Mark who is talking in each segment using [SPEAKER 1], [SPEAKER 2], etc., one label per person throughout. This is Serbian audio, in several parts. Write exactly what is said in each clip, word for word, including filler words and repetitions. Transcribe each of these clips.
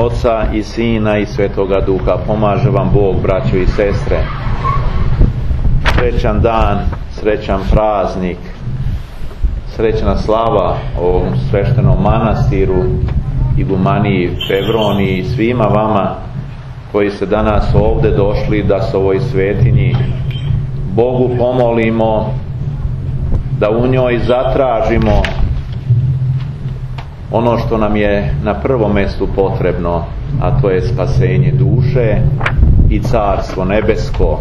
[SPEAKER 1] Oca i Sina i Svetoga Duha. Pomaže vam Bog, braćo i sestre. Srećan dan, srećan praznik, srećna slava ovom sveštenom manastiru, igumaniji Fevroniji i svima vama koji ste danas ovdje došli da se ovoj svetinji Bogu pomolimo, da u njoj zatražimo ono što nam je na prvom mjestu potrebno, a to je spasenje duše i Carstvo nebesko.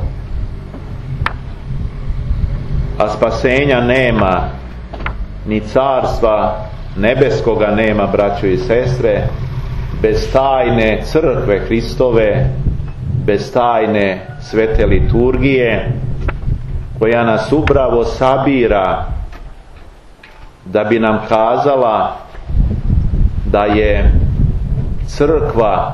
[SPEAKER 1] A spasenja nema, ni Carstva nebeskoga nema, braćo i sestre, bez tajne crkve Hristove, bez tajne svete liturgije, koja nas upravo sabira da bi nam kazala da je crkva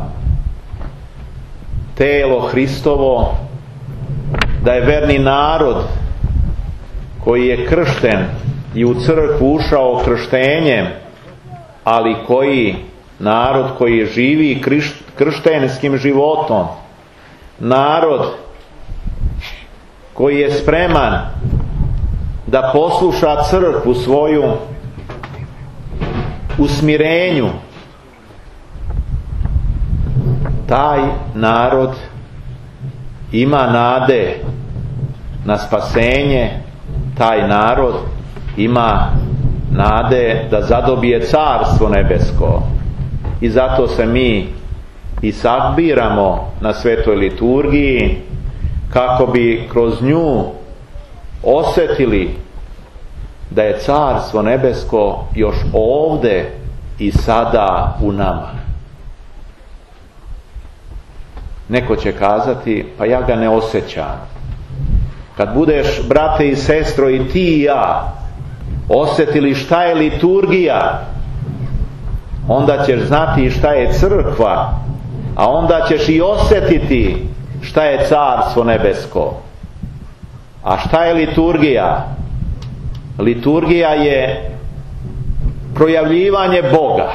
[SPEAKER 1] telo Hristovo, da je verni narod koji je kršten i u crkvu ušao krštenjem, ali koji narod koji živi krštenskim životom, narod koji je spreman da posluša crkvu svoju u smirenju, taj narod ima nade na spasenje, taj narod ima nade da zadobije Carstvo nebesko. I zato se mi i sabiramo na svetoj liturgiji kako bi kroz nju osjetili da je Carstvo nebesko još ovdje i sada u nama. Neko će kazati, pa ja ga ne osjećam. Kad budeš, brate i sestro, i ti i ja osjetili šta je liturgija, onda ćeš znati šta je crkva, a onda ćeš i osjetiti šta je Carstvo nebesko. A šta je liturgija? Liturgija je projavljivanje Boga.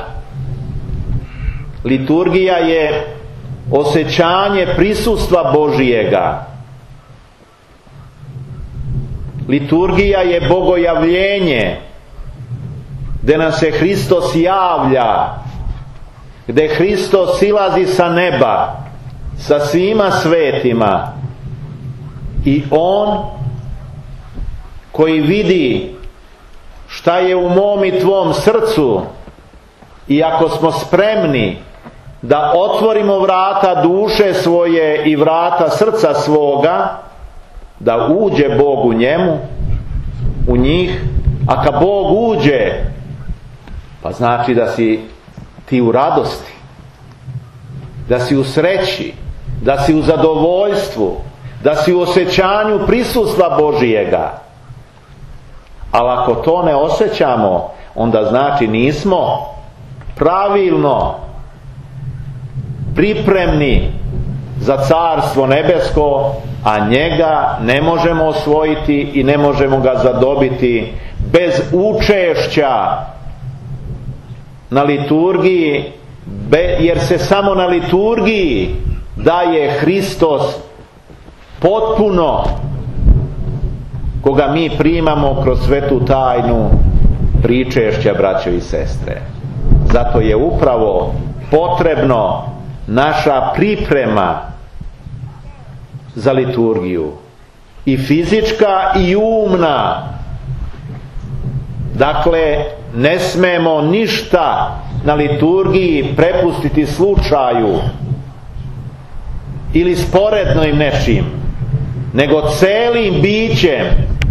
[SPEAKER 1] Liturgija je osjećanje prisustva Božijega. Liturgija je bogojavljenje, gdje nam se Hristos javlja, gdje Hristos silazi sa neba sa svima svetima i On koji vidi šta je u mom i tvom srcu, i ako smo spremni da otvorimo vrata duše svoje i vrata srca svoga, da uđe Bog u njemu, u njih, a kad Bog uđe, pa znači da si ti u radosti, da si u sreći, da si u zadovoljstvu, da si u osjećanju prisustva Božijega. Ali ako to ne osjećamo, onda znači nismo pravilno pripremni za Carstvo nebesko, a njega ne možemo osvojiti i ne možemo ga zadobiti bez učešća na liturgiji, jer se samo na liturgiji daje Hristos potpuno, koga mi primamo kroz svetu tajnu pričešća, braćo i sestre. Zato je upravo potrebno naša priprema za liturgiju, i fizička i umna. Dakle, ne smemo ništa na liturgiji prepustiti slučaju ili sporedno im nečim, nego celim bićem,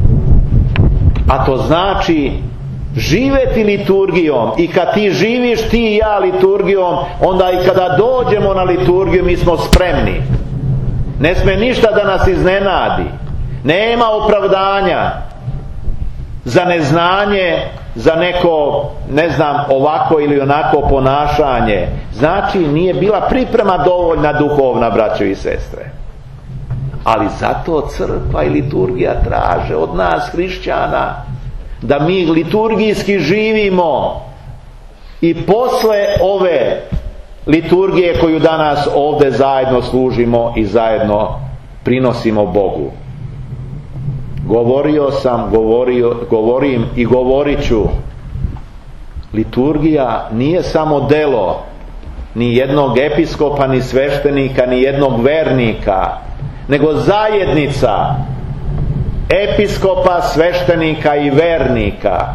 [SPEAKER 1] a to znači živjeti liturgijom. I kad ti živiš, ti i ja, liturgijom, onda i kada dođemo na liturgiju mi smo spremni. Ne sme ništa da nas iznenadi. Nema opravdanja za neznanje, za neko, ne znam, ovako ili onako ponašanje. Znači, nije bila priprema dovoljna duhovna, braćo i sestre. Ali zato crkva i liturgija traže od nas, hrišćana, da mi liturgijski živimo i posle ove liturgije koju danas ovdje zajedno služimo i zajedno prinosimo Bogu. Govorio sam, govorio, govorim i govorit ću. Liturgija nije samo delo ni jednog episkopa, ni sveštenika, ni jednog vernika, nego zajednica episkopa, sveštenika i vernika.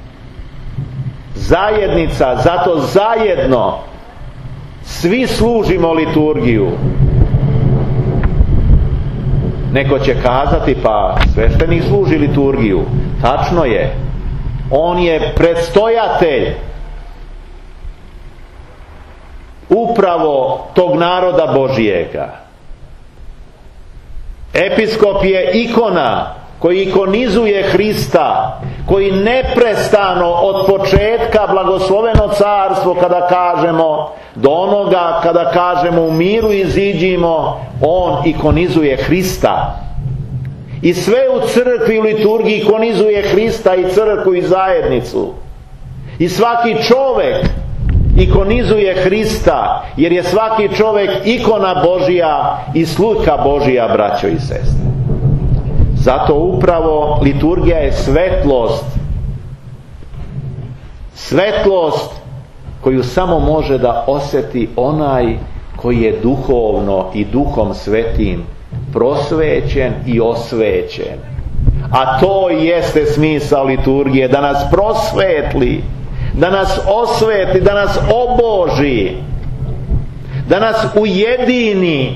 [SPEAKER 1] Zajednica, zato zajedno svi služimo liturgiju. Neko će kazati, pa sveštenik služi liturgiju. Tačno je. On je predstojatelj upravo tog naroda Božijega. Episkop je ikona koji ikonizuje Hrista, koji neprestano od početka blagosloveno carstvo, kada kažemo, do onoga kada kažemo u miru iziđimo, on ikonizuje Hrista. I sve u crkvi, u liturgiji ikonizuje Hrista i crkvu i zajednicu. I svaki čovjek ikonizuje Hrista, jer je svaki čovjek ikona Božija i slika Božija, braćo i sestre. Zato upravo liturgija je svetlost. Svetlost koju samo može da osjeti onaj koji je duhovno i Duhom Svetim prosvećen i osvećen. A to jeste smisao liturgije, da nas prosvetli, da nas osvetli, da nas oboži, da nas ujedini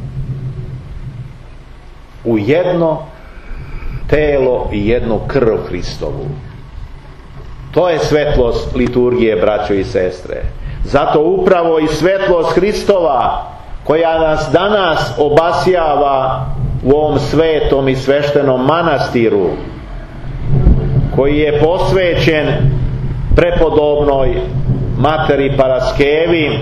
[SPEAKER 1] u jedno telo i jednu krv Hristovu. To je svetlost liturgije, braćo i sestre. Zato upravo i svetlost Hristova, koja nas danas obasjava u ovom svetom i sveštenom manastiru, koji je posvećen prepodobnoj Materi Paraskevi,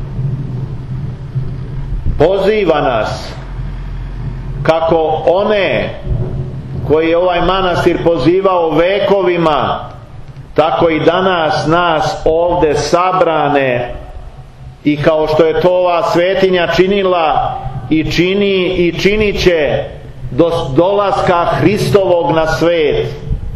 [SPEAKER 1] poziva nas kako one koji je ovaj manastir pozivao vekovima, tako i danas nas ovdje sabrane, i kao što je to ova svetinja činila i čini i činit će do dolaska Hristovog na svet.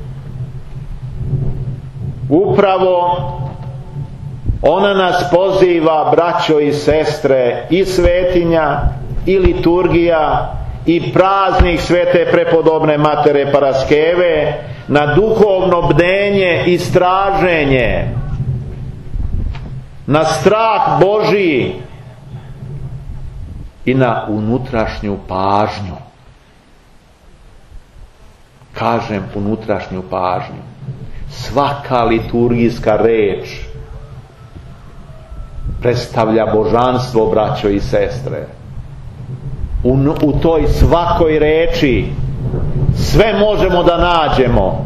[SPEAKER 1] Upravo ona nas poziva, braćo i sestre, i svetinja i liturgija i praznik svete prepodobne Matere Paraskeve, na duhovno bdenje i straženje, na strah Božiji i na unutrašnju pažnju. Kažem unutrašnju pažnju. Svaka liturgijska reč predstavlja božanstvo, braćo i sestre. U, u toj svakoj reči sve možemo da nađemo.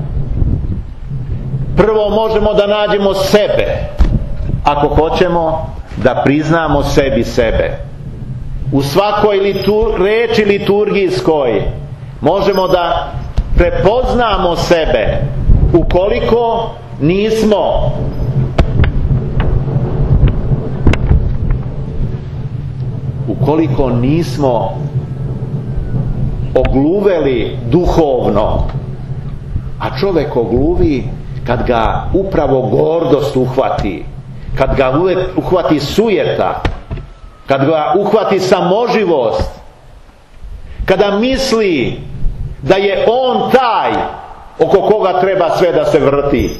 [SPEAKER 1] Prvo možemo da nađemo sebe, ako hoćemo da priznamo sebi sebe. U svakoj litur, reči liturgijskoj možemo da prepoznamo sebe, ukoliko nismo ukoliko nismo ogluveli duhovno. A čovjek ogluvi kad ga upravo gordost uhvati, kad ga uhvati sujeta, kad ga uhvati samoživost, kada misli da je on taj oko koga treba sve da se vrti.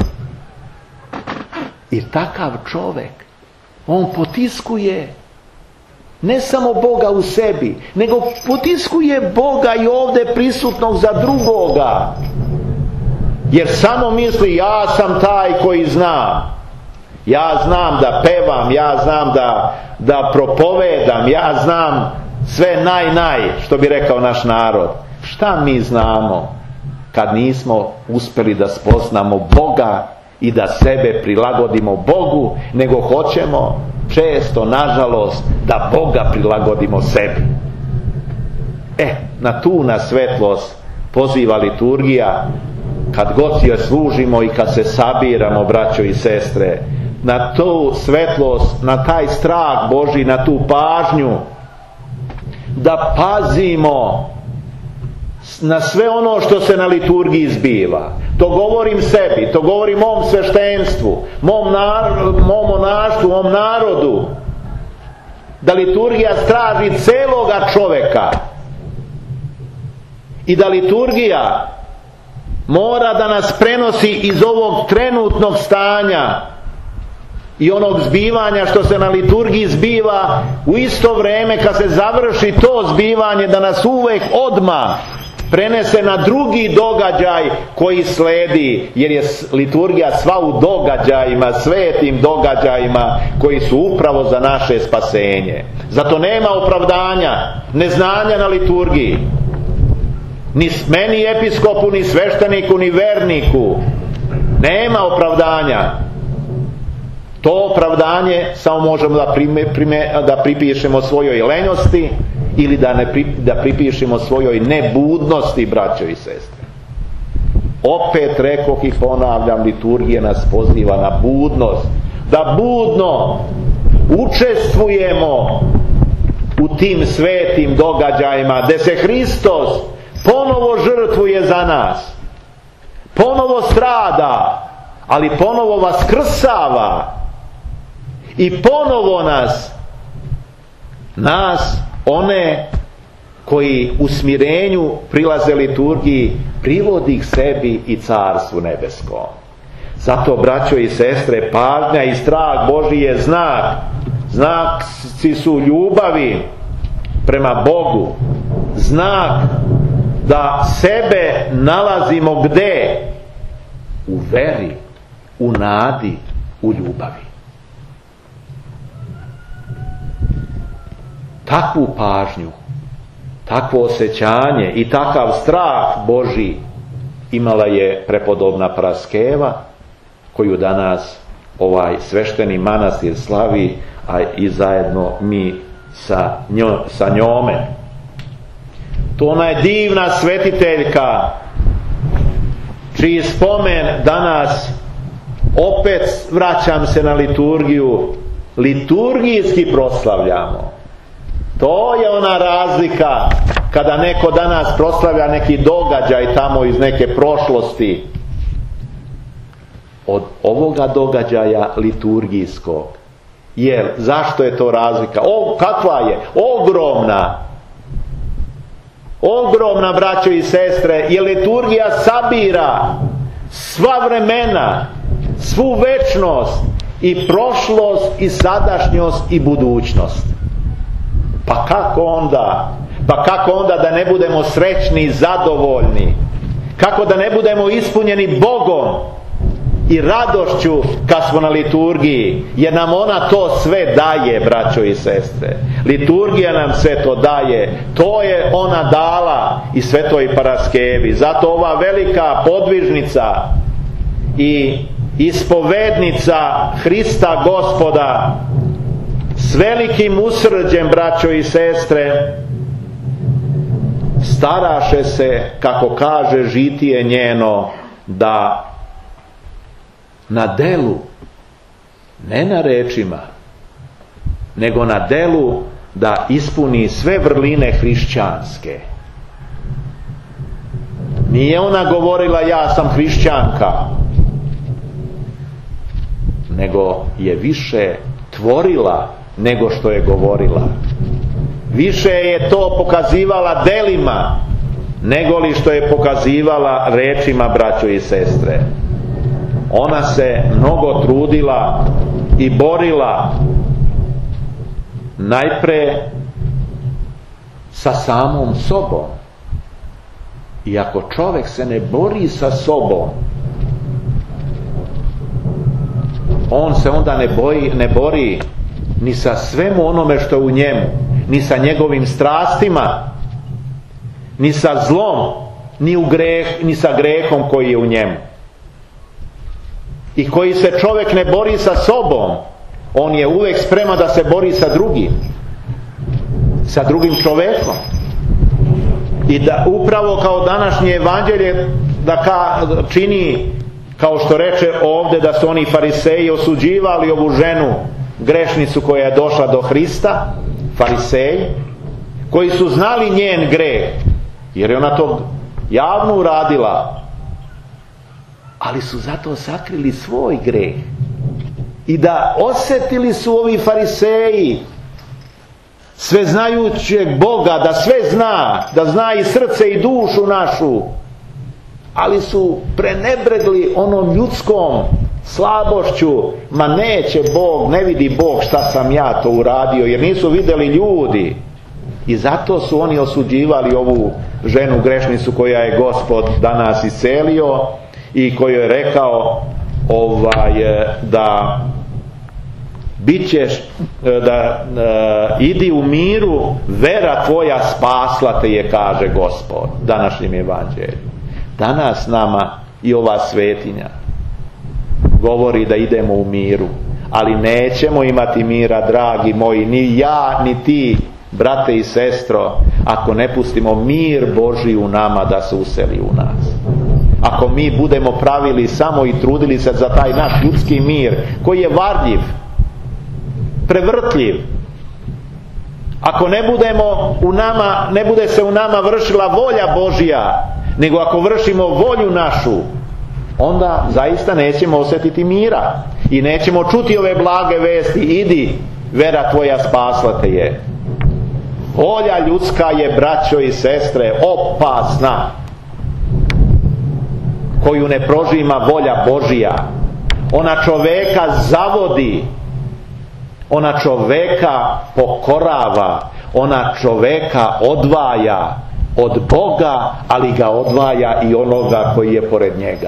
[SPEAKER 1] I takav čovjek, on potiskuje ne samo Boga u sebi, nego potiskuje Boga i ovdje prisutnog za drugoga. Jer samo misli, ja sam taj koji zna. Ja znam da pevam, ja znam da, da propovedam, ja znam sve naj, naj, što bi rekao naš narod. Šta mi znamo kad nismo uspjeli da spoznamo Boga i da sebe prilagodimo Bogu, nego hoćemo često, nažalost, da Boga prilagodimo sebi. E, na tu na svetlost poziva liturgija, kad god je služimo i kad se sabiramo, braćo i sestre, na tu svetlost, na taj strah Božji, na tu pažnju, da pazimo na sve ono što se na liturgiji zbiva. To govorim sebi, to govorim mom sveštenstvu, mom, nar- mom monaštvu, mom narodu, da liturgija straži celoga čoveka i da liturgija mora da nas prenosi iz ovog trenutnog stanja i onog zbivanja što se na liturgiji zbiva, u isto vrijeme kad se završi to zbivanje, da nas uvek odmah prenese na drugi događaj koji sledi, jer je liturgija sva u događajima, svetim događajima koji su upravo za naše spasenje. Zato nema opravdanja neznanja na liturgiji, ni meni episkopu, ni svešteniku, ni verniku. Nema opravdanja. To opravdanje samo možemo da, prime, prime, da pripišemo svojoj lenjosti ili da, ne, da pripišemo svojoj nebudnosti, braćo i sestre. Opet rekoh i ponavljam, liturgija nas poziva na budnost, da budno učestvujemo u tim svetim događajima gdje se Hristos ponovo žrtvuje za nas, ponovo strada, ali ponovo vaskrsava i ponovo nas nas one koji u smirenju prilaze liturgiji privodi k sebi i carstvu nebeskom. Zato, braćo i sestre, pažnja i strah Božji je znak. Znaci su ljubavi prema Bogu, znak da sebe nalazimo gde? U veri, u nadi, u ljubavi. Takvu pažnju, takvo osjećanje i takav strah Božji imala je prepodobna Paraskeva, koju danas ovaj svešteni manastir slavi, a i zajedno mi sa, njo, sa njome. To ona je divna svetiteljka čiji spomen danas opet vraćam se na liturgiju, liturgijski proslavljamo. To je ona razlika kada neko danas proslavlja neki događaj tamo iz neke prošlosti od ovoga događaja liturgijskog. Jer zašto je to razlika? O, kakva je? Ogromna. Ogromna, braćo i sestre, jer liturgija sabira sva vremena, svu večnost i prošlost i sadašnjost i budućnost. Pa kako onda? Pa kako onda da ne budemo srećni i zadovoljni? Kako da ne budemo ispunjeni Bogom i radošću kad smo na liturgiji? Jer nam ona to sve daje, braćo i sestre. Liturgija nam sve to daje. To je ona dala i Svetoj Paraskevi. Zato ova velika podvižnica i ispovednica Hrista Gospoda s velikim usrđem, braćo i sestre, staraše se, kako kaže žitije njeno, da na delu, ne na rečima, nego na delu da ispuni sve vrline hrišćanske. Nije ona govorila ja sam hrišćanka, nego je više tvorila nego što je govorila. Više je to pokazivala delima nego li što je pokazivala rečima, braćo i sestre. Ona se mnogo trudila i borila najpre sa samom sobom. I ako čovjek se ne bori sa sobom, on se onda ne, boji, ne bori ni sa svemu onome što je u njemu, ni sa njegovim strastima, ni sa zlom, ni, u greh, ni sa grehom koji je u njemu. I koji se čovjek ne bori sa sobom, on je uvijek spreman da se bori sa drugim, sa drugim čovjekom. I da upravo kao današnje evanđelje da ka, čini Kao što reče ovdje da su oni fariseji osuđivali ovu ženu, grešnicu koja je došla do Hrista, fariseji, koji su znali njen greh, jer je ona to javno uradila, ali su zato sakrili svoj greh. I da osjetili su ovi fariseji sveznajućeg Boga, da sve zna, da zna i srce i dušu našu, ali su prenebregli onom ljudskom slabošću. Ma neće Bog, ne vidi Bog šta sam ja to uradio, jer nisu vidjeli ljudi. I zato su oni osuđivali ovu ženu grešnicu koja je Gospod danas iscelio i koju je rekao ovaj, da bit ćeš, da e, idi u miru, vera tvoja spasla te je, kaže Gospod današnjem evanđelju. Danas nama i ova svetinja govori da idemo u miru, ali nećemo imati mira, dragi moji, ni ja ni ti, brate i sestro, ako ne pustimo mir Božji u nama da se useli u nas. Ako mi budemo pravili samo i trudili se za taj naš ljudski mir koji je varljiv, prevrtljiv, ako ne budemo u nama, ne bude se u nama vršila volja Božja, nego ako vršimo volju našu, onda zaista nećemo osjetiti mira i nećemo čuti ove blage vesti, idi, vera tvoja spasla te je. Volja ljudska je, braćo i sestre, opasna, koju ne prožima volja Božja. Ona čoveka zavodi, ona čoveka pokorava, ona čoveka odvaja od Boga, ali ga odvaja i onoga koji je pored njega.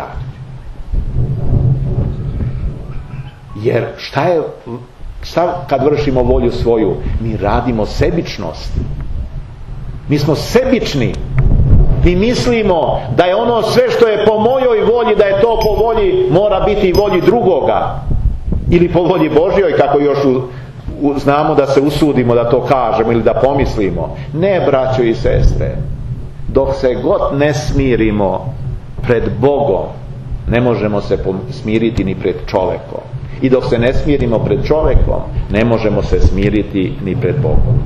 [SPEAKER 1] Jer šta je, šta kad vršimo volju svoju? Mi radimo sebičnost. Mi smo sebični. Mi mislimo da je ono sve što je po mojoj volji, da je to po volji, mora biti i volji drugoga. Ili po volji Božjoj, kako još u, u, znamo da se usudimo da to kažemo ili da pomislimo. Ne, braćo i sestre, dok se god ne smirimo pred Bogom, ne možemo se smiriti ni pred čovekom. I dok se ne smirimo pred čovekom, ne možemo se smiriti ni pred Bogom.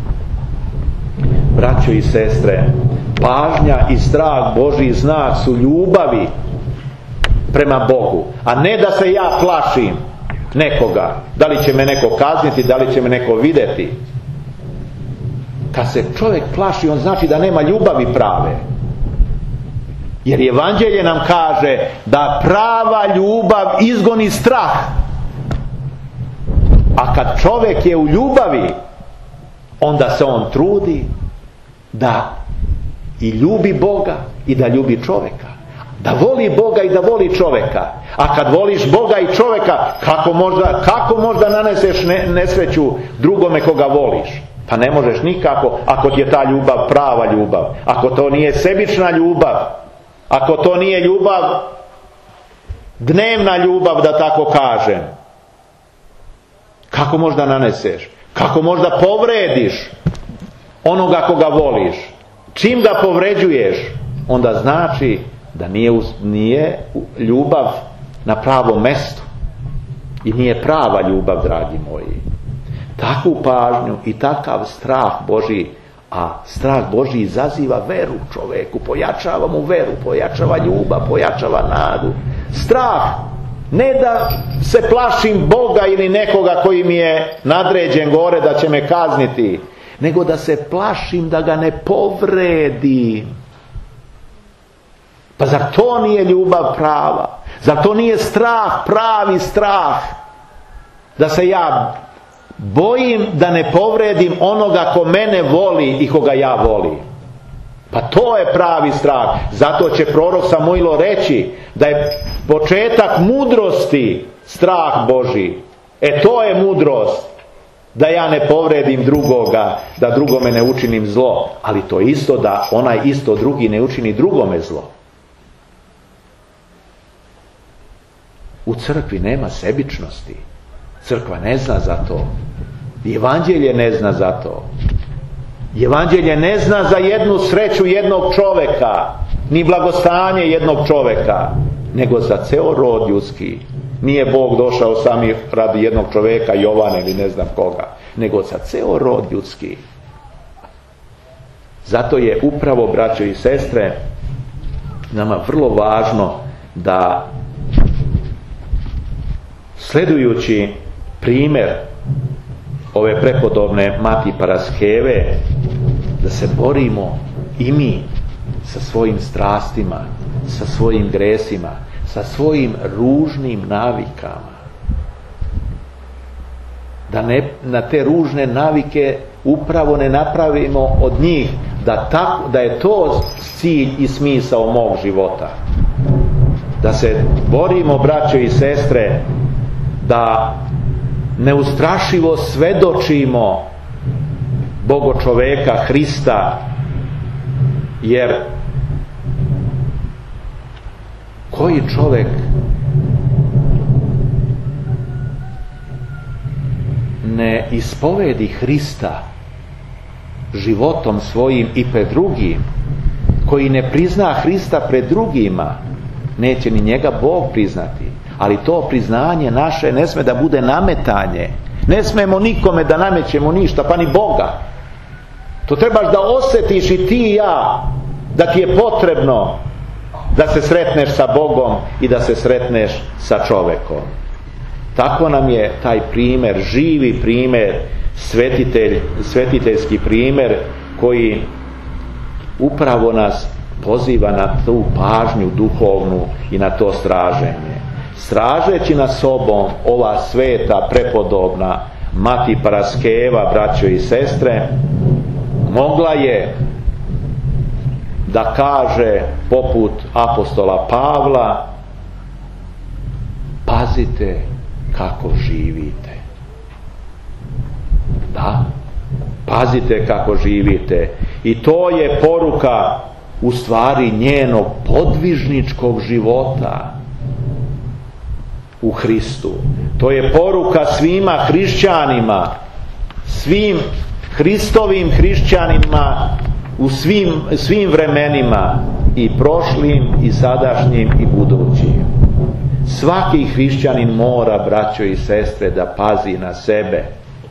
[SPEAKER 1] Braćo i sestre, pažnja i strah Božji znak su ljubavi prema Bogu, a ne da se ja plašim nekoga, da li će me neko kazniti, da li će me neko vidjeti. Kad se čovjek plaši, on znači da nema ljubavi prave. Jer evanđelje nam kaže da prava ljubav izgoni strah. A kad čovjek je u ljubavi, onda se on trudi da i ljubi Boga i da ljubi čovjeka. Da voli Boga i da voli čovjeka. A kad voliš Boga i čovjeka, kako možda, kako možda naneseš ne, nesreću drugome koga voliš? Pa ne možeš nikako ako ti je ta ljubav prava ljubav. Ako to nije sebična ljubav. Ako to nije ljubav, dnevna ljubav, da tako kažem. Kako možda naneseš? Kako možda povrediš onoga koga voliš? Čim ga povređuješ, onda znači da nije, nije ljubav na pravom mestu. I nije prava ljubav, dragi moji. Takvu pažnju i takav strah Božji, a strah Božji izaziva veru čoveku, pojačava mu veru, pojačava ljubav, pojačava nadu. Strah, ne da se plašim Boga ili nekoga koji mi je nadređen gore da će me kazniti, nego da se plašim da ga ne povredim. Pa zar to nije ljubav prava? Zar to nije strah, pravi strah? Da se ja bojim da ne povredim onoga ko mene voli i koga ja volim. Pa to je pravi strah. Zato će prorok Samuilo reći da je početak mudrosti strah Božji. E to je mudrost. Da ja ne povredim drugoga, da drugome ne učinim zlo. Ali to isto da onaj isto drugi ne učini drugome zlo. U crkvi nema sebičnosti. Crkva ne zna za to. Evanđelje ne zna za to. Evanđelje ne zna za jednu sreću jednog čoveka. ni blagostanje jednog čoveka, nego za ceo rod ljudski. Nije Bog došao sami radi jednog čoveka, Jovana ili ne znam koga, nego za ceo rod ljudski. Zato je upravo, braćo i sestre, nama vrlo važno da, sledujući primjer ove prepodobne Mati Paraskeve, da se borimo i mi sa svojim strastima, sa svojim gresima, sa svojim ružnim navikama. Da ne, na te ružne navike upravo ne napravimo od njih da, tako, da je to cilj i smisao mog života. Da se borimo, braćo i sestre, da neustrašivo svedočimo Bogo čoveka Hrista, jer koji čovek ne ispovedi Hrista životom svojim i pred drugim, koji ne prizna Hrista pred drugima, neće ni njega Bog priznati. Ali to priznanje naše ne sme da bude nametanje. Ne smemo nikome da namećemo ništa, pa ni Boga. To trebaš da osjetiš i ti i ja, da ti je potrebno da se sretneš sa Bogom i da se sretneš sa čovekom. Tako nam je taj primjer, živi primjer, svetitelj, svetiteljski primjer, koji upravo nas poziva na tu pažnju duhovnu i na to straženje. Stražeći nad sobom ova sveta, prepodobna Mati Paraskeva, braćo i sestre, mogla je da kaže poput apostola Pavla: pazite kako živite. Da, pazite kako živite. I to je poruka u stvari njenog podvižničkog života u Hristu. To je poruka svima hrišćanima, svim Hristovim hrišćanima u svim, svim vremenima, i prošlim i sadašnjim i budućim. Svaki hrišćanin mora, braćo i sestre, da pazi na sebe,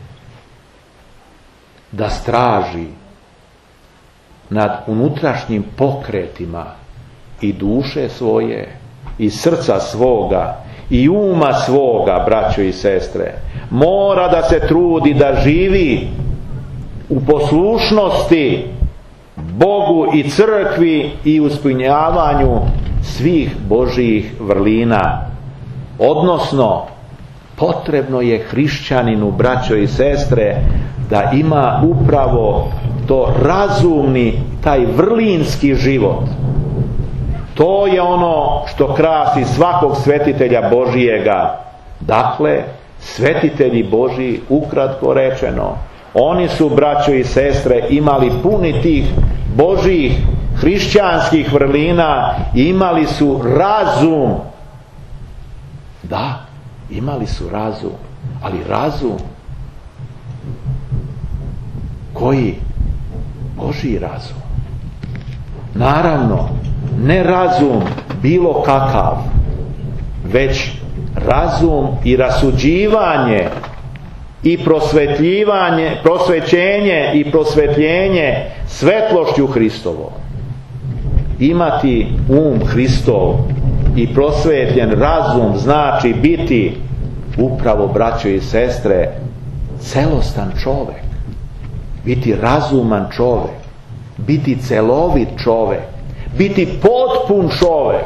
[SPEAKER 1] da straži nad unutrašnjim pokretima i duše svoje i srca svoga i uma svoga, braćo i sestre. Mora da se trudi da živi u poslušnosti Bogu i crkvi i u ispunjavanju svih Božjih vrlina. Odnosno, potrebno je hrišćaninu, braćo i sestre, da ima upravo to razumni, taj vrlinski život. To je ono što krasi svakog svetitelja Božijega. Dakle, svetitelji Božji, ukratko rečeno, oni su, braćo i sestre, imali puni tih Božjih hrišćanskih vrlina, imali su razum. Da, imali su razum, ali razum koji? Božji razum. Naravno, ne razum bilo kakav, već razum i rasuđivanje i prosvetljivanje, prosvećenje i prosvetljenje svetlošću Hristovom. Imati um Hristov i prosvetljen razum znači biti upravo, braćo i sestre, celostan čovek, biti razuman čovek, biti celovit čovek, biti potpun čovek,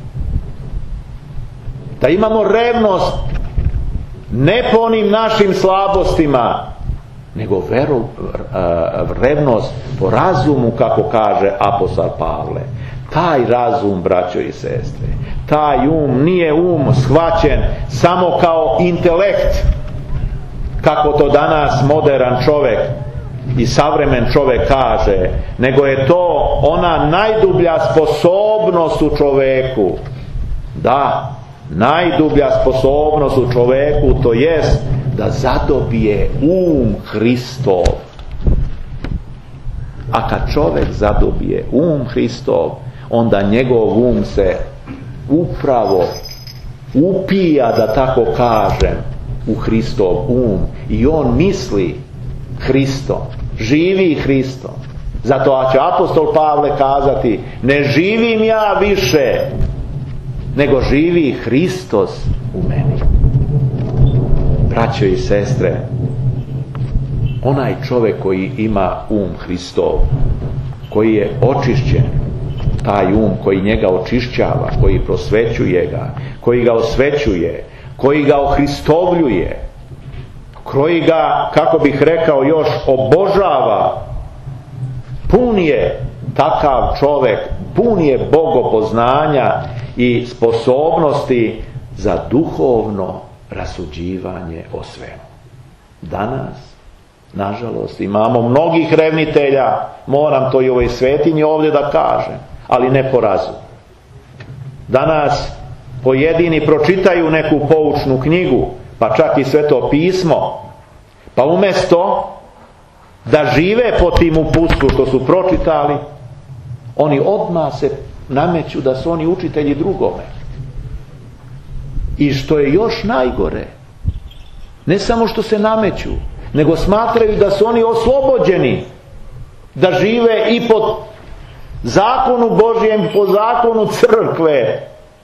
[SPEAKER 1] da imamo revnost ne po onim našim slabostima, nego veru, revnost po razumu, kako kaže apostol Pavle. Taj razum, braćo i sestre, taj um nije um shvaćen samo kao intelekt, kako to danas modern čovjek i savremen čovjek kaže, nego je to ona najdublja sposobnost u čovjeku. Da, najdublja sposobnost u čovjeku, to jest da zadobije um Hristov. A kad čovjek zadobije um Hristov, onda njegov um se upravo upija, da tako kažem, u Hristov um i on misli Hristom, živi Hristom. Zato će apostol Pavle kazati: ne živim ja više, nego živi Hristos u meni. Braćo i sestre, onaj čovjek koji ima um Hristov, koji je očišćen, taj um koji njega očišćava, koji prosvećuje ga, koji ga osvećuje, koji ga ohristovljuje, koji ga, kako bih rekao, još obožava, pun je takav čovjek, pun je bogopoznanja i sposobnosti za duhovno rasuđivanje o svemu. Danas, nažalost, imamo mnogih revnitelja, moram to i ovoj svetinji ovdje da kažem, ali ne po razumu. Danas pojedini pročitaju neku poučnu knjigu, pa čak i Sveto pismo, pa umjesto da žive po tim uputstvu što su pročitali, oni odmah se nameću da su oni učitelji drugome. I što je još najgore, ne samo što se nameću, nego smatraju da su oni oslobođeni da žive i po zakonu Božijem, po zakonu crkve,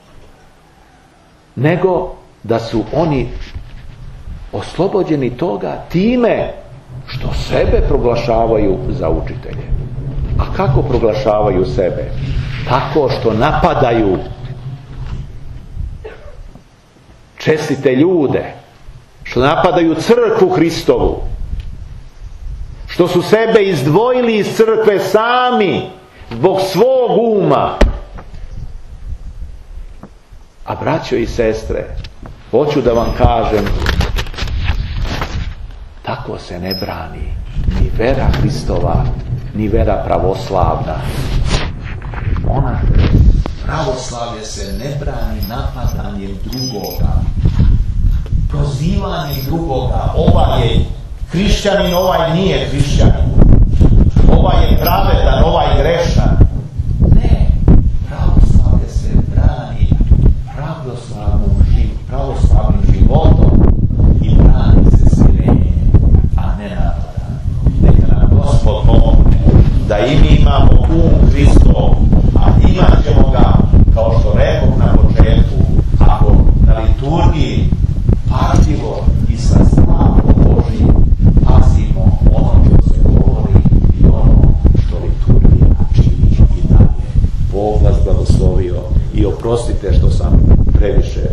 [SPEAKER 1] nego da su oni oslobođeni toga time što sebe proglašavaju za učitelje. A kako proglašavaju sebe? Tako što napadaju čestite ljude, što napadaju crkvu Hristovu, što su sebe izdvojili iz crkve sami zbog svog uma. A braćo i sestre, hoću da vam kažem, tako se ne brani ni vera Hristova, ni vera pravoslavna. Ona, pravoslavlje se ne brani napadanjem drugoga, prozivanjem drugoga. Ovaj je hrišćanin, ovaj nije hrišćanin. Ovaj je pravedan, ovaj grešan. Ne, pravoslavlje se brani pravoslavnom život, pravoslavnim životom i brani se smirenje, a ne napadan. Neka nam Gospod pomogne da i mi imamo um Hristov, a imat ćemo ga, kao što rekoh na početku, ako na liturgiji pažljivo i sa slavom Božijim pazimo ono što se govori i ono što liturgija čini i dalje. Bog vas blagoslovio i oprostite što sam previše